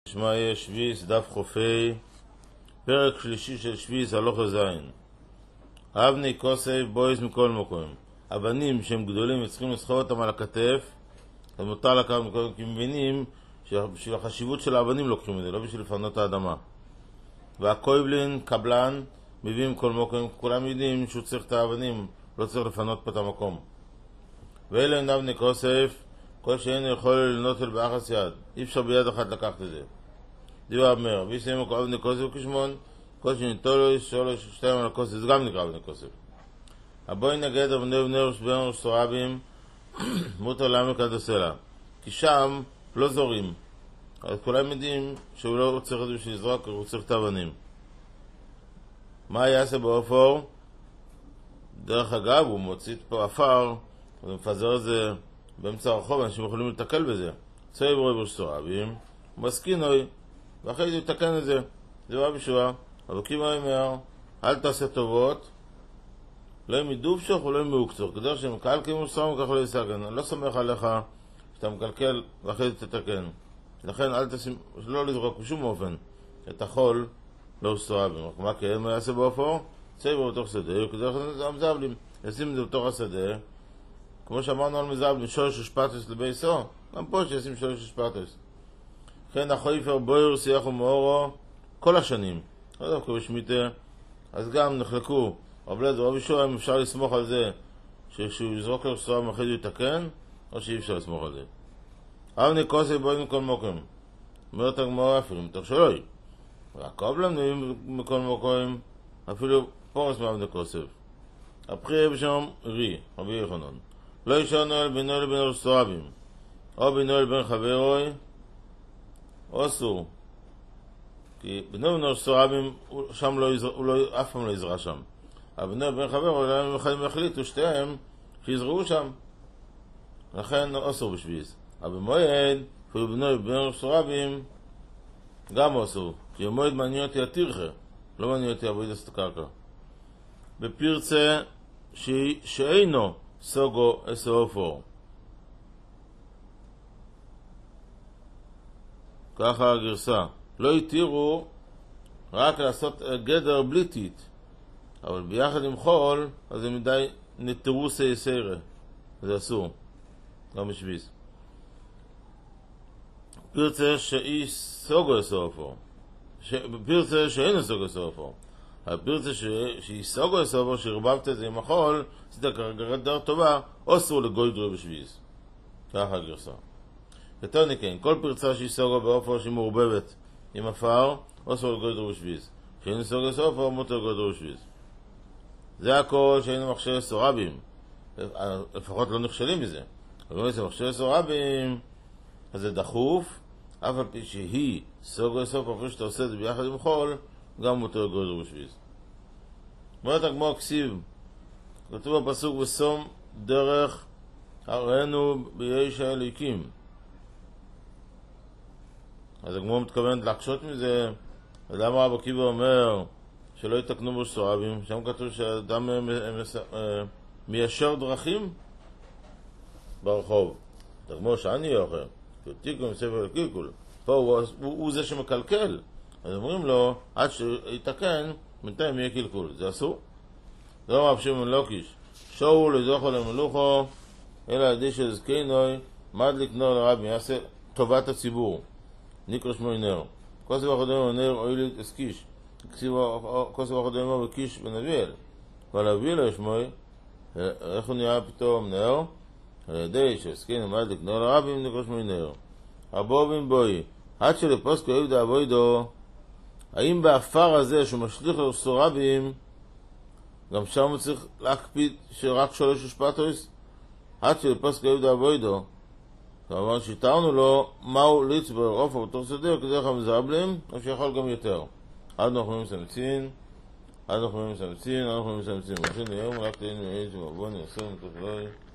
שמעיה שביס, דף חופי, פרק שלישי של שביס, הלוך זין. אבני כוסף בויס מכל מקום. אבנים שהם גדולים וצריכים לסחוב אותם על הכתף, אז מותר לקחת מקום, כי מבינים שבשביל החשיבות של האבנים לוקחים את זה, לא בשביל לפנות האדמה. והקויבלין, קבלן, מביאים כל מקום, כולם יודעים שהוא צריך את האבנים, לא צריך לפנות פה את המקום. ואלה הם אבני כוסף, כל שאין יכול לנוטל באחס יד, אי אפשר ביד אחת לקחת את זה. דיו אמר, ויסיימו כל אבני כוסף כשמון, כל שניטולו שלוש שתיים על הכוסף, זה גם נקרא אבני כוסף. הבואי נגד אבני בני סורבים, מותר לעמק עד הסלע, כי שם לא זורים, אז כולם יודעים שהוא לא צריך את זה בשביל לזרוק, הוא צריך את האבנים. מה יעשה באופור? דרך אגב, הוא מוציא פה אפר, הוא מפזר את זה באמצע הרחוב, אנשים יכולים לתקל בזה. צוי ברוי סורבים, מסכינוי, ואחרי זה יתקן את זה. זה בא בשוע, אבל כימה אומר, אל תעשה טובות, לא עם מדובשוך ולא עם מאוקצור, כדי שמקל כמו סורם כך לא יסגן. אני לא סומך עליך שאתה מקלקל ואחרי זה תתקן. לכן אל תשים, לא לזרוק בשום אופן את החול לא סורבים. מה כן, מה יעשה באופור? צוי ברוי בתוך שדה, כדי המזבלים, ישים את זה בתוך השדה, כמו שאמרנו על מזבלים, שורש ושפטוס לבייסו, גם פה שישים שורש ושפטוס. כן, החויפר בויר שיח ומאורו כל השנים, לא דווקא בשמיטה, אז גם נחלקו רבלד ורבי שוע אם אפשר לסמוך על זה שכשהוא יזרוק לו סורם אחרי זה יתקן, או שאי אפשר לסמוך על זה. אבני כוסף בויר מכל מקום, אומרת הגמרא אפילו מתוך שלוי, והקוב לנו מכל מקום, אפילו פורס מאבני כוסף. הבחיר בשם רי, רבי יחנון, לא ישרנו אל בינו לבין סורבים, או בינו לבין חברוי, או אסור. כי בינו לבין סורבים, שם הוא אף פעם לא יזרע שם. אבל בינו לבין חברוי, הם החליטו שתיהם שיזרעו שם. לכן אסור בשביס. אבל במועד, אפילו בינו לבין סורבים, גם אסור. כי במועד מעניין אותי התירחה, לא מעניין אותי עבודת הקרקע. בפרצה שאינו סוגו אסאופור. ככה הגרסה. לא התירו רק לעשות גדר בלי טיט, אבל ביחד עם חול, אז זה מדי נתרו סייסיירה. זה אסור. גם בשביס. פרצה שאי סוגו אסאופור. פרצה שאינו סוגו אסאופור. הפרצה שהיא סוגו אסאופור, שהרבבת את זה עם החול, זה גדר טובה, אסור לגוידרו בשביס. ככה הגרסה. יותר נקן, כל פרצה שהיא סוגו באופור שהיא מעורבבת עם אפר, אסור לגוידרו בשביס. שאין סוגו אסאופור, מותר לגוידרו בשביס. זה הכל שהיינו מכשירי סורבים. לפחות לא נכשלים מזה. אבל לא יש מכשירי סורבים, אז זה דחוף, אף על פי שהיא סוגו אסאופור, אפילו שאתה עושה את זה ביחד עם חול, גם מותר לגוידרו בשביס. אומרת הגמרא כסיב, כתוב בפסוק בסום דרך הראינו ביש האליקים. אז הגמרא מתכוונת להקשות מזה. למה רבי עקיבא אומר שלא יתקנו בו סורבים? שם כתוב שאדם מיישר דרכים ברחוב. הגמרא שאני אוכל תיקון ספר לקלקול, פה הוא זה שמקלקל, אז אומרים לו עד שיתקן בינתיים יהיה קלקול. זה אסור. לא רב שמעון לוקיש, שואו לזוכו למלוכו, אלא ידי שזקינוי, מדליק נור לרבי, יעשה טובת הציבור. נקרא שמו נר. כוסף אחודימו נר אוילי אסקיש, כוסף אחודימו וקיש ונביאל. אבל אביאל ישמוי, איך הוא נראה פתאום נר? על ידי שזקינוי מדליק נור לרבי, נקרא שמו נר. הבובין בוי, עד שלפוסקו יבדה אבוידו, האם באפר הזה שהוא משליך לסורבים, גם שם הוא צריך להקפיד שרק שולש ושפטוס? עד שלפוסק יהודה אבוידו, כלומר שיתרנו לו מהו ליצבר אופו בתוך שדה כדרך המזבלים, או שיכול גם יותר. עד אנחנו מסמצין, אנחנו מסמצין, וכן היום רק תהיינו מעיד שמבוא נעשו מתוך לא